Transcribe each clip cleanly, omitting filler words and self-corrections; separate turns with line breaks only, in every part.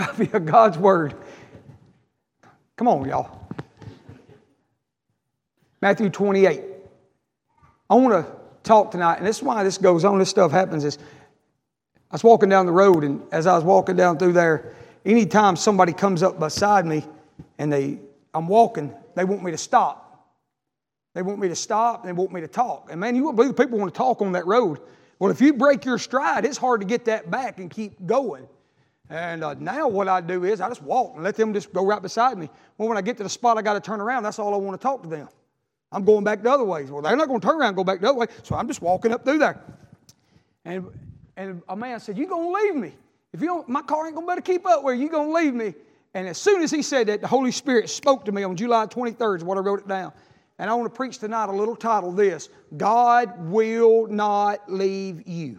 Copy of God's Word. Come on, y'all. Matthew 28. I want to talk tonight, and this is why this goes on, this stuff happens, is I was walking down the road, and as I was walking down through there, anytime somebody comes up beside me and I'm walking, they want me to stop. They want me to stop, and they want me to talk. And man, you won't believe people want to talk on that road. Well, if you break your stride, it's hard to get that back and keep going. And now what I do is I just walk and let them just go right beside me. Well, when I get to the spot I got to turn around, that's all I want to talk to them. I'm going back the other way. Well, they're not going to turn around and go back the other way, so I'm just walking up through there. And a man said, "You going to leave me? If you don't, my car ain't going to be able to keep up with you. You going to leave me?" And as soon as he said that, the Holy Spirit spoke to me on July 23rd is what I wrote it down. And I want to preach tonight a little title this: God will not leave you.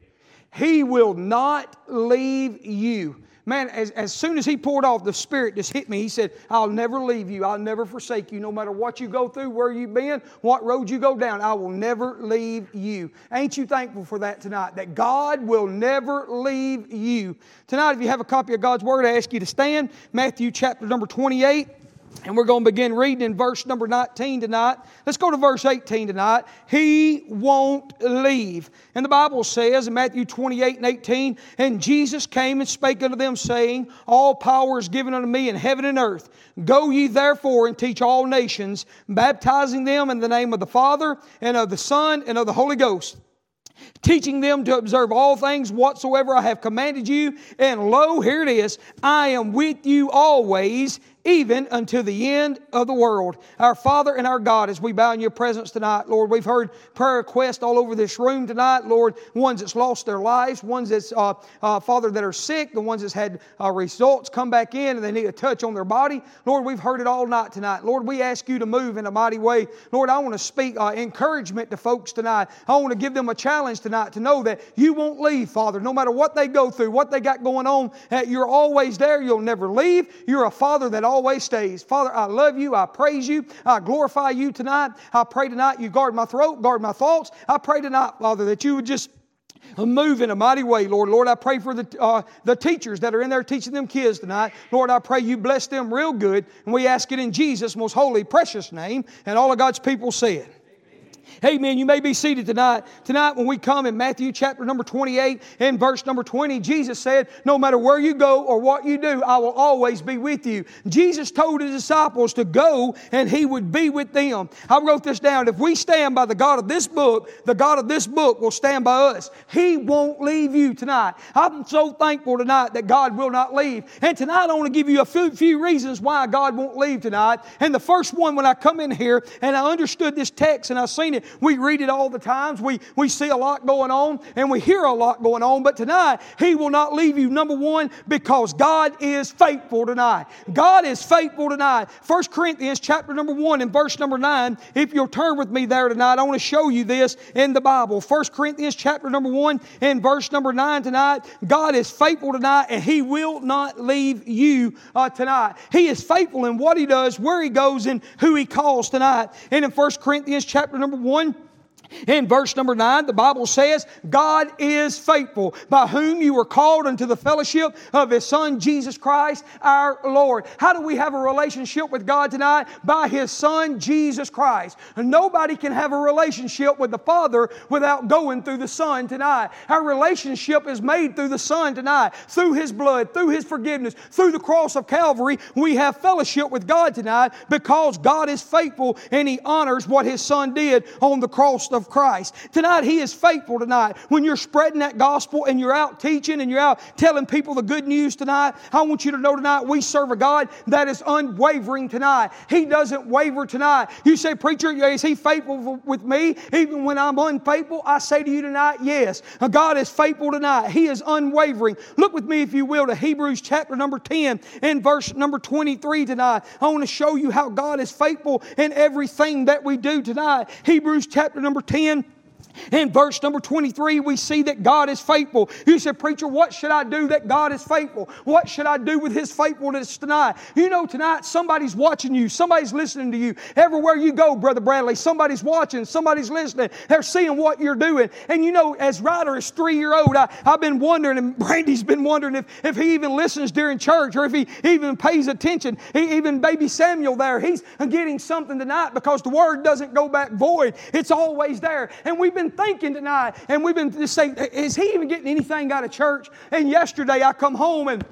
He will not leave you. Man, as soon as he poured off, the Spirit just hit me. He said, "I'll never leave you. I'll never forsake you. No matter what you go through, where you've been, what road you go down, I will never leave you." Ain't you thankful for that tonight? That God will never leave you. Tonight, if you have a copy of God's Word, I ask you to stand. Matthew chapter number 28. And we're going to begin reading in verse number 19 tonight. Let's go to verse 18 tonight. He won't leave. And the Bible says in Matthew 28 and 18, "And Jesus came and spake unto them, saying, All power is given unto me in heaven and earth. Go ye therefore and teach all nations, baptizing them in the name of the Father and of the Son and of the Holy Ghost, teaching them to observe all things whatsoever I have commanded you. And lo," here it is, "I am with you always, even unto the end of the world." Our Father and our God, as we bow in your presence tonight, Lord, we've heard prayer requests all over this room tonight, Lord, ones that's lost their lives, ones that's, Father, that are sick, the ones that's had results come back in and they need a touch on their body. Lord, we've heard it all night tonight. Lord, we ask you to move in a mighty way. Lord, I want to speak encouragement to folks tonight. I want to give them a challenge tonight to know that you won't leave, Father, no matter what they go through, what they got going on, you're always there. You'll never leave. You're a Father that always stays. Father, I love you. I praise you. I glorify you tonight. I pray tonight you guard my throat, guard my thoughts. I pray tonight, Father, that you would just move in a mighty way, Lord. Lord, I pray for the teachers that are in there teaching them kids tonight. Lord, I pray you bless them real good. And we ask it in Jesus' most holy, precious name. And all of God's people said. Amen. You may be seated tonight. Tonight when we come in Matthew chapter number 28 and verse number 20, Jesus said, "No matter where you go or what you do, I will always be with you." Jesus told His disciples to go and He would be with them. I wrote this down. If we stand by the God of this book, the God of this book will stand by us. He won't leave you tonight. I'm so thankful tonight that God will not leave. And tonight I want to give you a few reasons why God won't leave tonight. And the first one, when I come in here and I understood this text and I seen it, we read it all the times. We see a lot going on and we hear a lot going on. But tonight, He will not leave you. Number one, because God is faithful tonight. God is faithful tonight. 1 Corinthians chapter number 1 and verse number 9. If you'll turn with me there tonight, I want to show you this in the Bible. 1 Corinthians chapter number 1 and verse number 9 tonight. God is faithful tonight and He will not leave you tonight. He is faithful in what He does, where He goes, and who He calls tonight. And in 1 Corinthians chapter number 1, in verse number 9, the Bible says, "God is faithful, by whom you were called unto the fellowship of His Son, Jesus Christ, our Lord." How do we have a relationship with God tonight? By His Son, Jesus Christ. And nobody can have a relationship with the Father without going through the Son tonight. Our relationship is made through the Son tonight. Through His blood, through His forgiveness, through the cross of Calvary, we have fellowship with God tonight because God is faithful and He honors what His Son did on the cross of Christ. Tonight, He is faithful tonight. When you're spreading that gospel and you're out teaching and you're out telling people the good news tonight, I want you to know tonight we serve a God that is unwavering tonight. He doesn't waver tonight. You say, "Preacher, is He faithful with me even when I'm unfaithful?" I say to you tonight, yes. God is faithful tonight. He is unwavering. Look with me, if you will, to Hebrews chapter number 10 and verse number 23 tonight. I want to show you how God is faithful in everything that we do tonight. Hebrews chapter number 10 In verse number 23, we see that God is faithful. You said, preacher, what should I do that God is faithful? What should I do with His faithfulness tonight? You know, tonight somebody's watching you. Somebody's listening to you. Everywhere you go, Brother Bradley, somebody's watching. Somebody's listening. They're seeing what you're doing. And you know, as Ryder is 3-year-old, I've been wondering, and Brandy's been wondering if he even listens during church or if he even pays attention. Even baby Samuel there, he's getting something tonight because the Word doesn't go back void. It's always there. And we've been thinking tonight, and we've been just saying, is he even getting anything out of church? And yesterday I come home and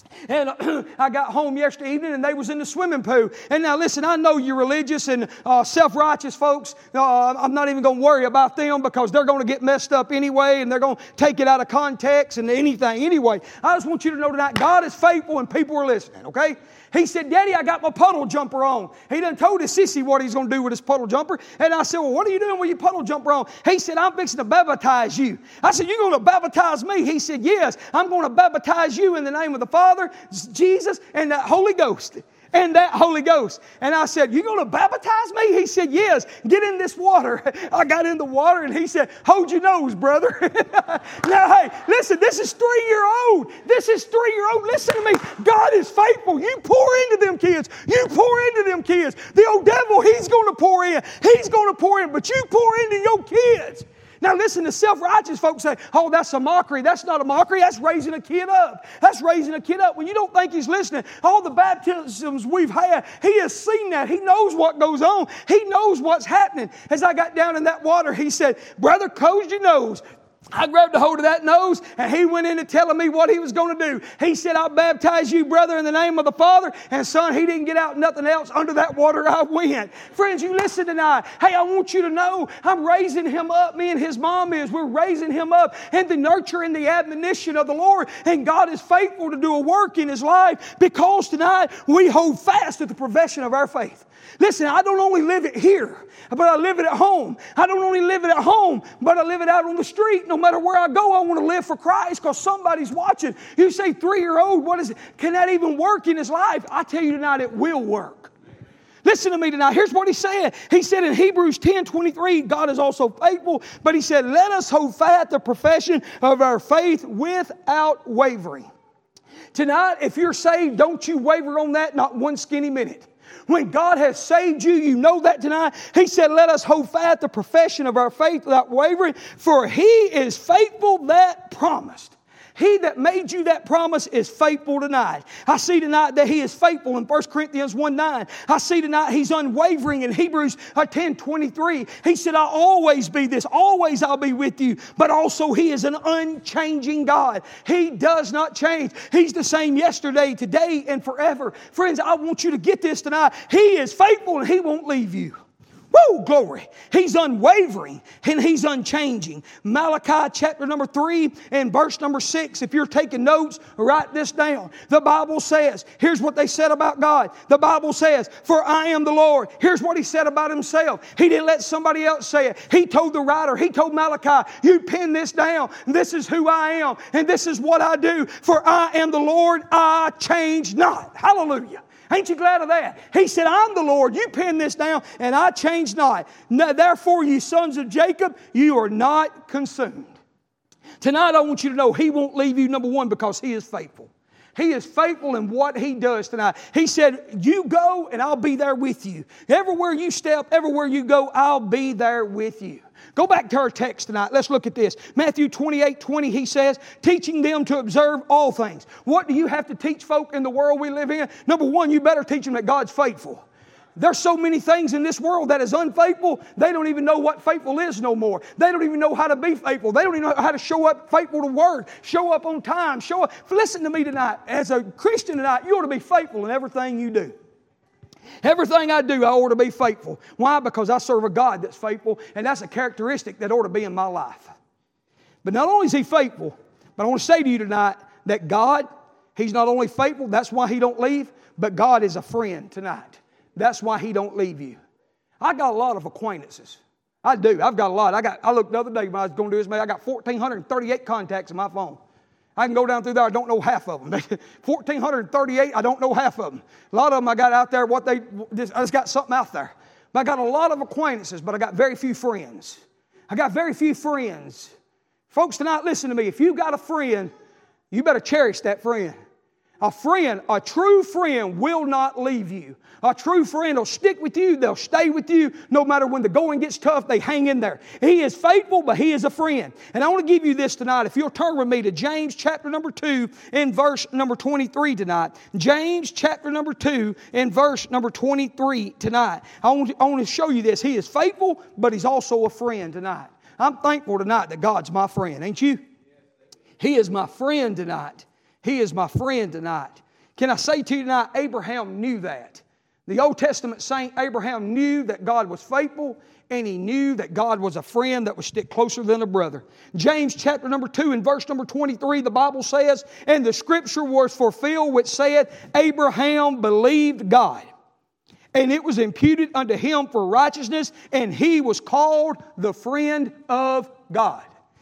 I got home yesterday evening and they was in the swimming pool. And now listen, I know you're religious and self-righteous folks. I'm not even going to worry about them because they're going to get messed up anyway and they're going to take it out of context and anything. Anyway, I just want you to know tonight, God is faithful and people are listening, okay? He said, Daddy, I got my puddle jumper on. He done told his sissy what he's going to do with his puddle jumper. And I said, well, what are you doing with your puddle jumper on? He said, I'm fixing to baptize you. I said, you're going to baptize me? He said, yes, I'm going to baptize you in the name of the Father, Jesus, and the Holy Ghost. And that Holy Ghost. And I said, you going to baptize me? He said, yes, get in this water. I got in the water and he said, hold your nose, brother. Now, hey, listen, this is 3-year-old. This is 3-year-old. Listen to me. God is faithful. You pour into them kids. You pour into them kids. The old devil, he's going to pour in. He's going to pour in, but you pour into your kids. Now listen, the self-righteous folks say, oh, that's a mockery. That's not a mockery. That's raising a kid up. That's raising a kid up. When you don't think he's listening, all the baptisms we've had, he has seen that. He knows what goes on. He knows what's happening. As I got down in that water, he said, brother, close your nose. I grabbed a hold of that nose and he went into telling me what he was going to do. He said, I'll baptize you, brother, in the name of the Father. And son, he didn't get out nothing else. Under that water I went. Friends, you listen tonight. Hey, I want you to know I'm raising him up. Me and his mom is. We're raising him up in the nurture and the admonition of the Lord. And God is faithful to do a work in his life because tonight we hold fast to the profession of our faith. Listen, I don't only live it here, but I live it at home. I don't only live it at home, but I live it out on the street. No matter where I go, I want to live for Christ because somebody's watching. You say 3-year-old, what is it? Can that even work in his life? I tell you tonight, it will work. Listen to me tonight. Here's what he said. He said in Hebrews 10:23, God is also faithful, but he said, let us hold fast the profession of our faith without wavering. Tonight, if you're saved, don't you waver on that, not one skinny minute. When God has saved you, you know that tonight. He said, let us hold fast the profession of our faith without wavering, for He is faithful that promised. He that made you that promise is faithful tonight. I see tonight that He is faithful in 1 Corinthians 1:9. I see tonight He's unwavering in Hebrews 10:23. He said, I'll always be this. Always I'll be with you. But also He is an unchanging God. He does not change. He's the same yesterday, today, and forever. Friends, I want you to get this tonight. He is faithful and He won't leave you. Woo, glory. He's unwavering and He's unchanging. Malachi chapter number 3 and verse number 6. If you're taking notes, write this down. The Bible says, here's what they said about God. The Bible says, for I am the Lord. Here's what He said about Himself. He didn't let somebody else say it. He told the writer, He told Malachi, you pen this down. This is who I am and this is what I do. For I am the Lord, I change not. Hallelujah. Ain't you glad of that? He said, I'm the Lord. You pen this down, and I change not. Therefore, ye sons of Jacob, you are not consumed. Tonight, I want you to know He won't leave you, number one, because He is faithful. He is faithful in what He does tonight. He said, you go, and I'll be there with you. Everywhere you step, everywhere you go, I'll be there with you. Go back to our text tonight. Let's look at this. Matthew 28:20, He says, teaching them to observe all things. What do you have to teach folk in the world we live in? Number one, you better teach them that God's faithful. There's so many things in this world that is unfaithful, they don't even know what faithful is no more. They don't even know how to be faithful. They don't even know how to show up faithful to Word, show up on time, show up. Listen to me tonight. As a Christian tonight, you ought to be faithful in everything you do. Everything I do, I ought to be faithful. Why? Because I serve a God that's faithful, and that's a characteristic that ought to be in my life. But not only is He faithful, but I want to say to you tonight that God, He's not only faithful, that's why He don't leave, but God is a friend tonight. That's why He don't leave you. I got a lot of acquaintances. I do. I've got a lot. I looked the other day when I was going to do this, I got 1,438 contacts in my phone. I can go down through there, I don't know half of them. 1,438, I don't know half of them. A lot of them I got out there, I just got something out there. But I got a lot of acquaintances, but I got very few friends. I got very few friends. Folks, tonight, listen to me. If you got a friend, you better cherish that friend. A friend, a true friend will not leave you. A true friend will stick with you. They'll stay with you. No matter when the going gets tough, they hang in there. He is faithful, but he is a friend. And I want to give you this tonight. If you'll turn with me to James chapter number 2 and verse number 23 tonight. James chapter number 2 and verse number 23 tonight. I want to show you this. He is faithful, but he's also a friend tonight. I'm thankful tonight that God's my friend, ain't you? He is my friend tonight. He is my friend tonight. Can I say to you tonight, Abraham knew that. The Old Testament saint Abraham knew that God was faithful, and he knew that God was a friend that would stick closer than a brother. James chapter number 2 and verse number 23, the Bible says, and the scripture was fulfilled which said, Abraham believed God, and it was imputed unto him for righteousness, and he was called the friend of God.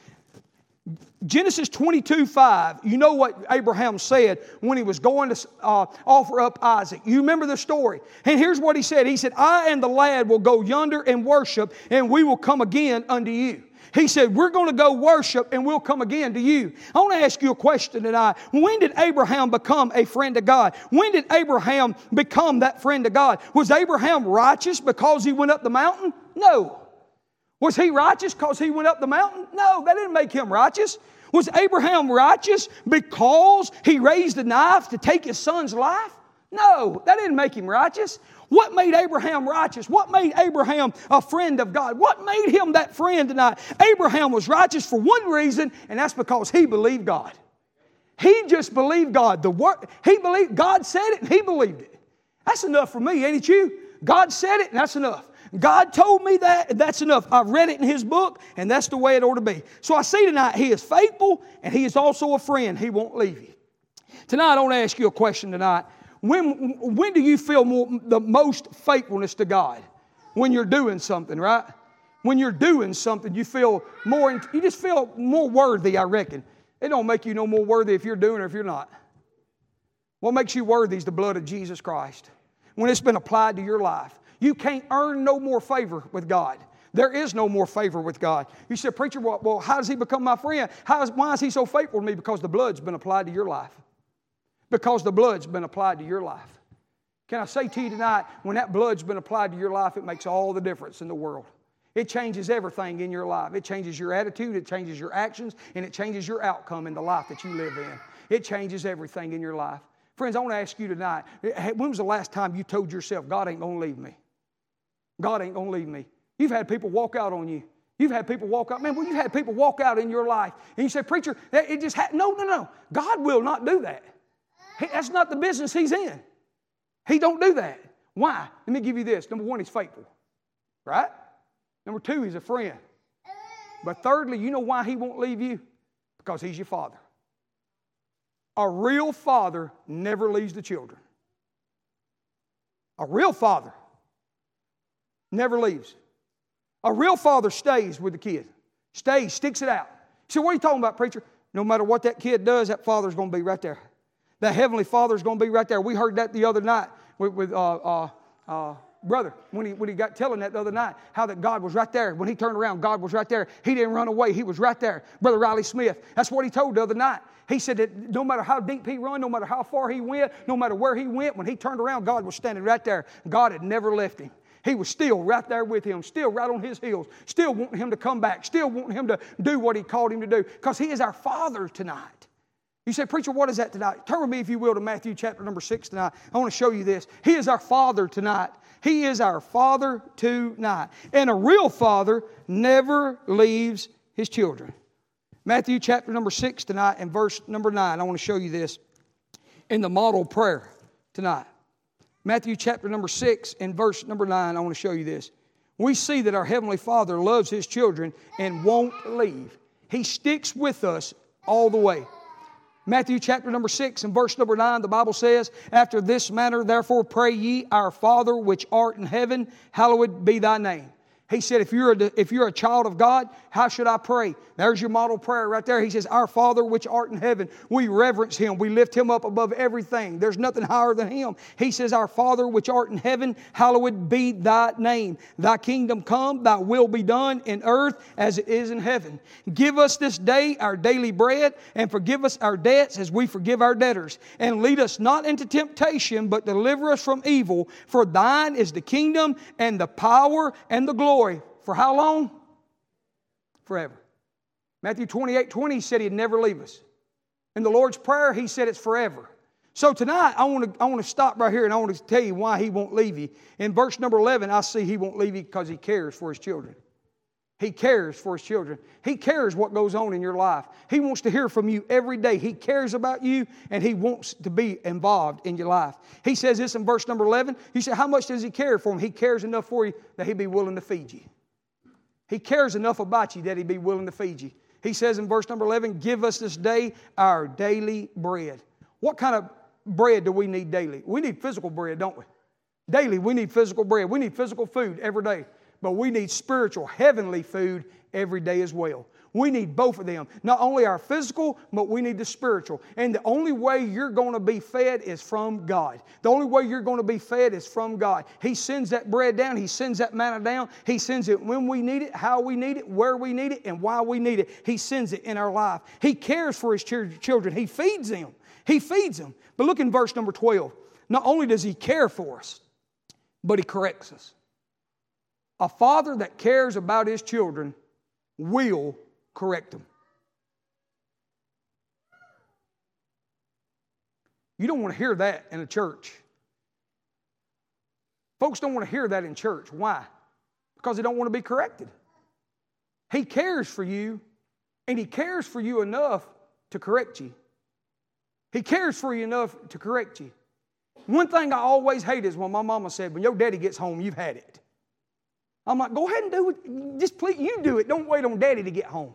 Genesis 22:5, you know what Abraham said when he was going to offer up Isaac. You remember the story. And here's what he said. He said, I and the lad will go yonder and worship, and we will come again unto you. He said, we're going to go worship, and we'll come again to you. I want to ask you a question tonight. When did Abraham become a friend of God? When did Abraham become that friend of God? Was Abraham righteous because he went up the mountain? No. Was he righteous because he went up the mountain? No, that didn't make him righteous. Was Abraham righteous because he raised a knife to take his son's life? No, that didn't make him righteous. What made Abraham righteous? What made Abraham a friend of God? What made him that friend tonight? Abraham was righteous for one reason, and that's because he believed God. He just believed God. He believed God said it, and he believed it. That's enough for me, ain't it you? God said it, and that's enough. God told me that, and that's enough. I've read it in His book, and that's the way it ought to be. So I see tonight, He is faithful, and He is also a friend. He won't leave you. Tonight, I want to ask you a question tonight. When do you feel the most faithfulness to God? When you're doing something, right? When you're doing something, you just feel more worthy, I reckon. It don't make you no more worthy if you're doing it or if you're not. What makes you worthy is the blood of Jesus Christ. When it's been applied to your life. You can't earn no more favor with God. There is no more favor with God. You said, preacher, well, how does He become my friend? Why is He so faithful to me? Because the blood's been applied to your life. Because the blood's been applied to your life. Can I say to you tonight, when that blood's been applied to your life, it makes all the difference in the world. It changes everything in your life. It changes your attitude, it changes your actions, and it changes your outcome in the life that you live in. It changes everything in your life. Friends, I want to ask you tonight, when was the last time you told yourself, God ain't going to leave me? God ain't going to leave me. You've had people walk out on you. You've had people walk out. Man, well, you've had people walk out in your life. And you say, preacher, it just no. God will not do that. That's not the business He's in. He don't do that. Why? Let me give you this. Number one, He's faithful. Right? Number two, He's a friend. But thirdly, you know why He won't leave you? Because He's your Father. A real father never leaves the children. A real father never leaves. A real father stays with the kid. Stays, sticks it out. You say, what are you talking about, preacher? No matter what that kid does, that father's going to be right there. That heavenly Father's going to be right there. We heard that the other night with brother when he got telling that the other night how that God was right there. When he turned around, God was right there. He didn't run away. He was right there. Brother Riley Smith. That's what he told the other night. He said that no matter how deep he run, no matter how far he went, no matter where he went, when he turned around, God was standing right there. God had never left him. He was still right there with him, still right on his heels, still wanting him to come back, still wanting him to do what He called him to do, because He is our Father tonight. You say, preacher, what is that tonight? Turn with me, if you will, to Matthew chapter number 6 tonight. I want to show you this. He is our Father tonight. He is our Father tonight. And a real father never leaves his children. Matthew chapter number 6 tonight and verse number 9. I want to show you this in the model prayer tonight. Matthew chapter number 6 and verse number 9. I want to show you this. We see that our Heavenly Father loves His children and won't leave. He sticks with us all the way. Matthew chapter number 6 and verse number 9, the Bible says, after this manner, therefore pray ye, our Father which art in heaven, hallowed be thy name. He said, if you're a child of God, how should I pray? There's your model prayer right there. He says, Our Father which art in heaven. We reverence Him. We lift Him up above everything. There's nothing higher than Him. He says, Our Father which art in heaven, hallowed be Thy name. Thy kingdom come, Thy will be done in earth as it is in heaven. Give us this day our daily bread, and forgive us our debts as we forgive our debtors. And lead us not into temptation, but deliver us from evil. For Thine is the kingdom and the power and the glory. For how long? Forever. Matthew 28:20 said He'd never leave us. In the Lord's Prayer, He said it's forever. So tonight, I want to stop right here and I want to tell you why He won't leave you. In verse number 11, I see He won't leave you because He cares for His children. He cares for His children. He cares what goes on in your life. He wants to hear from you every day. He cares about you and He wants to be involved in your life. He says this in verse number 11. You say, how much does He care for them? He cares enough for you that He'd be willing to feed you. He cares enough about you that He'd be willing to feed you. He says in verse number 11, give us this day our daily bread. What kind of bread do we need daily? We need physical bread, don't we? Daily, we need physical bread. We need physical food every day. But we need spiritual, heavenly food every day as well. We need both of them. Not only our physical, but we need the spiritual. And the only way you're going to be fed is from God. The only way you're going to be fed is from God. He sends that bread down. He sends that manna down. He sends it when we need it, how we need it, where we need it, and why we need it. He sends it in our life. He cares for His children. He feeds them. He feeds them. But look in verse number 12. Not only does He care for us, but He corrects us. A father that cares about his children will correct them. You don't want to hear that in a church. Folks don't want to hear that in church. Why? Because they don't want to be corrected. He cares for you, and He cares for you enough to correct you. He cares for you enough to correct you. One thing I always hate is when my mama said, when your daddy gets home, you've had it. I'm like, go ahead and do it. Just please, you do it. Don't wait on Daddy to get home.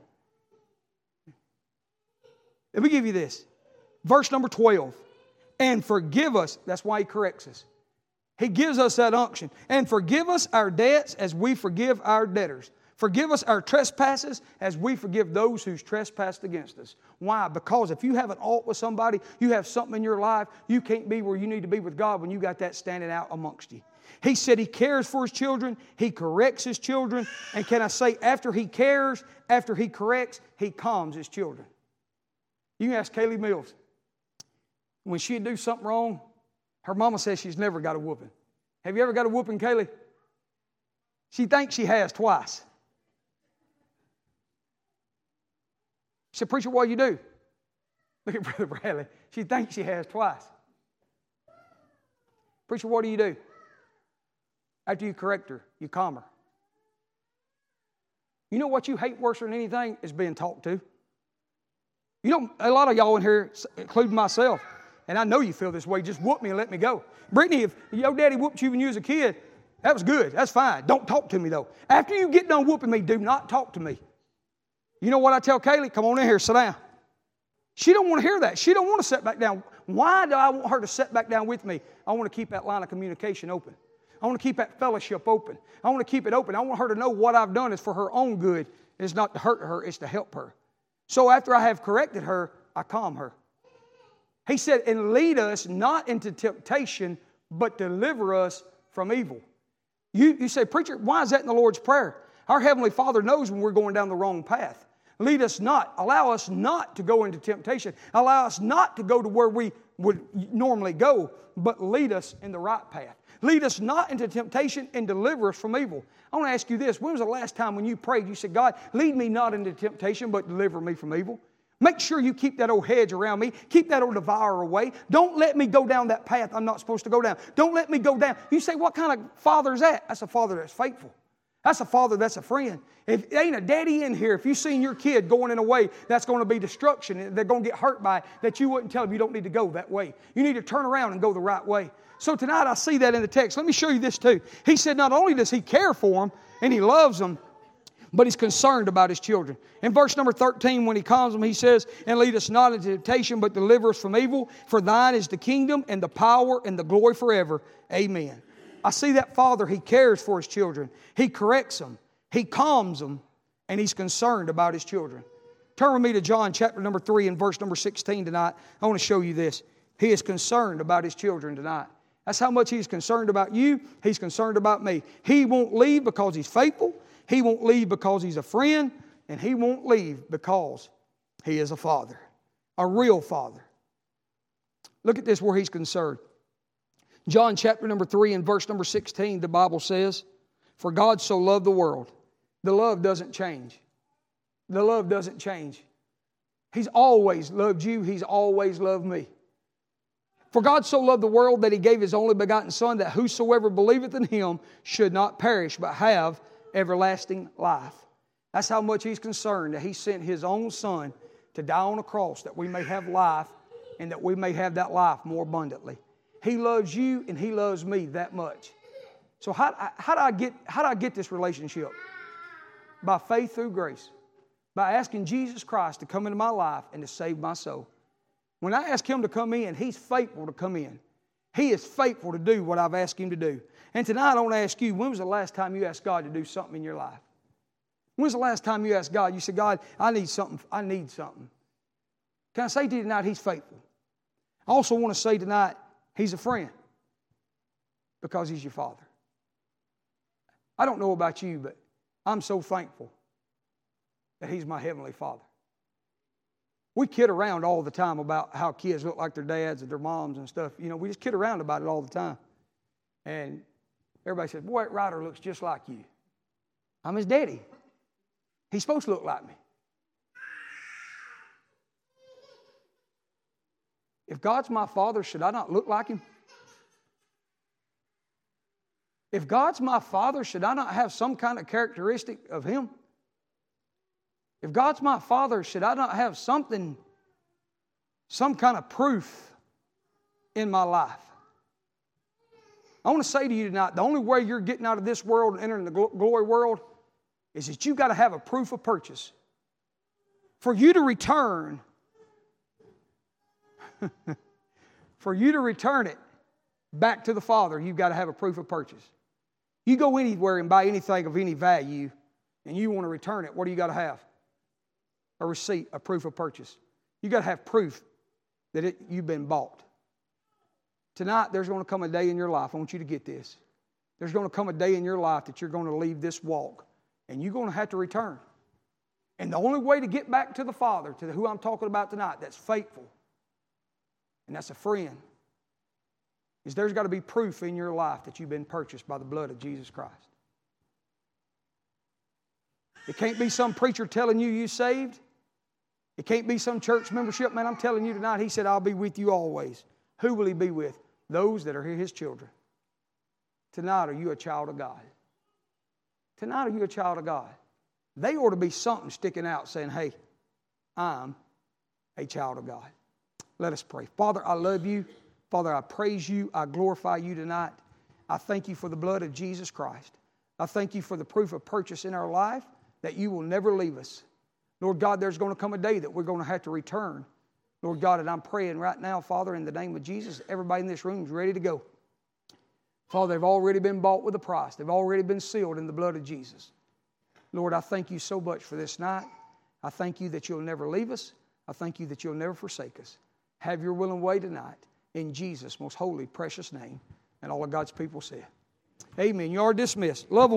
Let me give you this. Verse number 12. And forgive us. That's why He corrects us. He gives us that unction. And forgive us our debts as we forgive our debtors. Forgive us our trespasses as we forgive those who's trespassed against us. Why? Because if you have an ought with somebody, you have something in your life, you can't be where you need to be with God when you got that standing out amongst you. He said He cares for His children. He corrects His children. And can I say, after He cares, after He corrects, He calms His children. You can ask Kaylee Mills. When she'd do something wrong, her mama says she's never got a whooping. Have you ever got a whooping, Kaylee? She thinks she has twice. She said, Preacher, what do you do? Look at Brother Bradley. She thinks she has twice. Preacher, what do you do? After you correct her, you calm her. You know what you hate worse than anything is being talked to. You know, a lot of y'all in here, including myself, and I know you feel this way, just whoop me and let me go. Brittany, if your daddy whooped you when you was a kid, that was good. That's fine. Don't talk to me, though. After you get done whooping me, do not talk to me. You know what I tell Kaylee? Come on in here, sit down. She don't want to hear that. She don't want to sit back down. Why do I want her to sit back down with me? I want to keep that line of communication open. I want to keep that fellowship open. I want to keep it open. I want her to know what I've done is for her own good. It's not to hurt her, it's to help her. So after I have corrected her, I calm her. He said, and lead us not into temptation, but deliver us from evil. You say, Preacher, why is that in the Lord's Prayer? Our Heavenly Father knows when we're going down the wrong path. Lead us not. Allow us not to go into temptation. Allow us not to go to where we would normally go, but lead us in the right path. Lead us not into temptation and deliver us from evil. I want to ask you this. When was the last time when you prayed, you said, God, lead me not into temptation, but deliver me from evil? Make sure you keep that old hedge around me. Keep that old devourer away. Don't let me go down that path I'm not supposed to go down. Don't let me go down. You say, what kind of father is that? That's a father that's faithful. That's a father that's a friend. If there ain't a daddy in here, if you've seen your kid going in a way that's going to be destruction, they're going to get hurt by it, that you wouldn't tell them you don't need to go that way. You need to turn around and go the right way. So tonight I see that in the text. Let me show you this too. He said not only does He care for them and He loves them, but He's concerned about His children. In verse number 13, when He calms them, He says, and lead us not into temptation, but deliver us from evil. For Thine is the kingdom and the power and the glory forever. Amen. I see that Father, He cares for His children. He corrects them. He calms them, and He's concerned about His children. Turn with me to John chapter number 3 and verse number 16 tonight. I want to show you this. He is concerned about His children tonight. That's how much He's concerned about you. He's concerned about me. He won't leave because He's faithful. He won't leave because He's a friend. And He won't leave because He is a Father. A real Father. Look at this where He's concerned. John chapter number 3 and verse number 16, the Bible says, "For God so loved the world." The love doesn't change. The love doesn't change. He's always loved you. He's always loved me. "For God so loved the world that He gave His only begotten Son, that whosoever believeth in Him should not perish, but have everlasting life." That's how much He's concerned, that He sent His own Son to die on a cross that we may have life and that we may have that life more abundantly. He loves you and He loves me that much. So how do I get this relationship? By faith through grace. By asking Jesus Christ to come into my life and to save my soul. When I ask Him to come in, He's faithful to come in. He is faithful to do what I've asked Him to do. And tonight I want to ask you, when was the last time you asked God to do something in your life? When was the last time you asked God, you said, "God, I need something. I need something." Can I say to you tonight, He's faithful. I also want to say tonight, He's a friend because He's your Father. I don't know about you, but I'm so thankful that He's my Heavenly Father. We kid around all the time about how kids look like their dads and their moms and stuff. You know, we just kid around about it all the time. And everybody says, "Boy, Ryder looks just like you." I'm his daddy. He's supposed to look like me. If God's my Father, should I not look like Him? If God's my Father, should I not have some kind of characteristic of Him? If God's my Father, should I not have something, some kind of proof in my life? I want to say to you tonight, the only way you're getting out of this world and entering the glory world is that you've got to have a proof of purchase. For you to return, it back to the Father, you've got to have a proof of purchase. You go anywhere and buy anything of any value and you want to return it, what do you got to have? A receipt, a proof of purchase. You've got to have proof that you've been bought. Tonight, there's going to come a day in your life, I want you to get this. There's going to come a day in your life that you're going to leave this walk and you're going to have to return. And the only way to get back to the Father, to who I'm talking about tonight, that's faithful, and that's a friend, is there's got to be proof in your life that you've been purchased by the blood of Jesus Christ. It can't be some preacher telling you you're saved. It can't be some church membership. Man, I'm telling you tonight, He said, "I'll be with you always." Who will He be with? Those that are His children. Tonight, are you a child of God? Tonight, are you a child of God? They ought to be something sticking out saying, "Hey, I'm a child of God." Let us pray. Father, I love You. Father, I praise You. I glorify You tonight. I thank You for the blood of Jesus Christ. I thank You for the proof of purchase in our life, that You will never leave us. Lord God, there's going to come a day that we're going to have to return. Lord God, and I'm praying right now, Father, in the name of Jesus, everybody in this room is ready to go. Father, they've already been bought with a price. They've already been sealed in the blood of Jesus. Lord, I thank You so much for this night. I thank You that You'll never leave us. I thank You that You'll never forsake us. Have Your will and way tonight. In Jesus' most holy, precious name. And all of God's people said, amen. You are dismissed. Love